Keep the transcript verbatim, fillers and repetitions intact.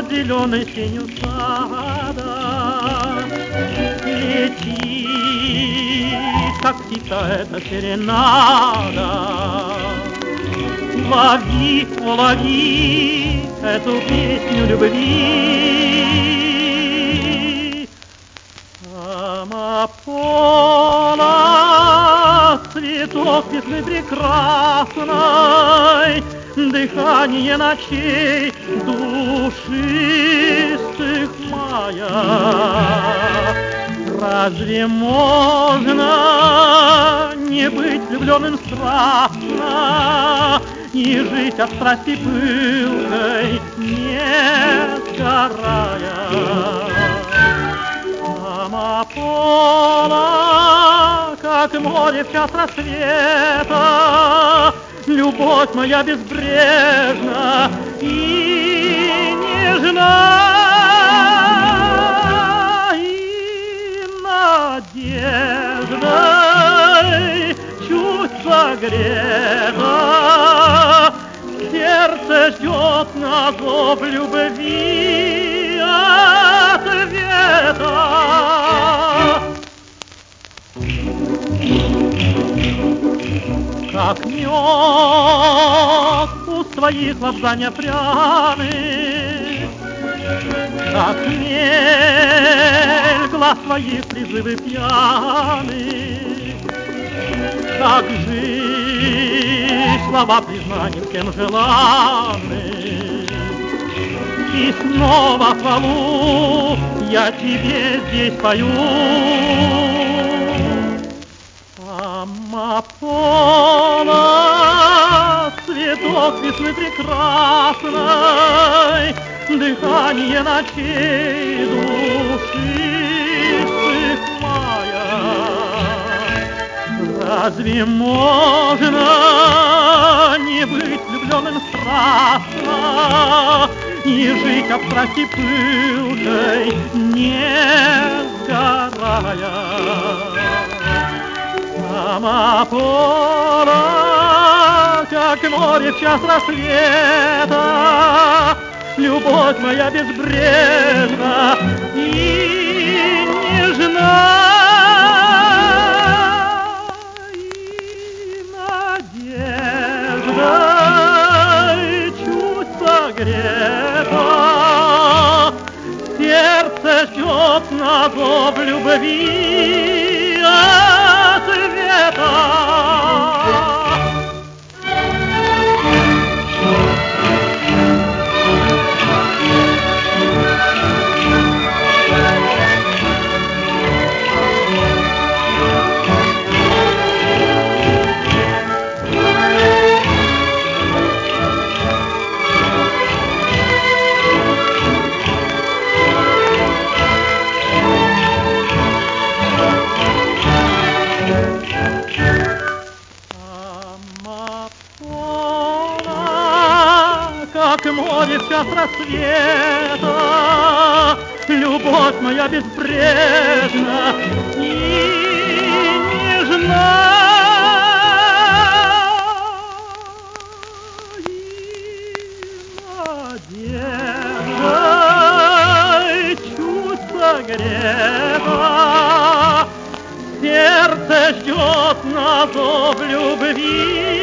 над зеленой сенью сада летит, как птица эта серенада. Лови, лови эту песню любви. Амапола, цветок весны прекрасной, дыхание ночей душистых мая. Разве можно не быть влюбленным страстно и жить от страсти пылкой, не сгорая? Амапола, как море в час рассвета, любовь моя безбрежна и нежна, и надеждой чуть согрета сердце ждет на зов любви ответа. Как мед у своих лобзания пряных, как хмель глаз своих призывы пьяных, как жизнь слова признаний всем желанных. И снова хвалу я тебе здесь пою. Амапола, цветок весны прекрасной, дыхание ночей душистых мая. Разве можно не быть влюбленным страстно и жить от страсти пылкой, не сгорая? Амапола, как море в час рассвета, любовь моя безбрежна и нежна, и надеждой чуть согрета сердце ждет на зов любви ответа. Как море в час рассвета, любовь моя безбрежна и нежна, и надеждой чуть согрета сердце ждет на зов любви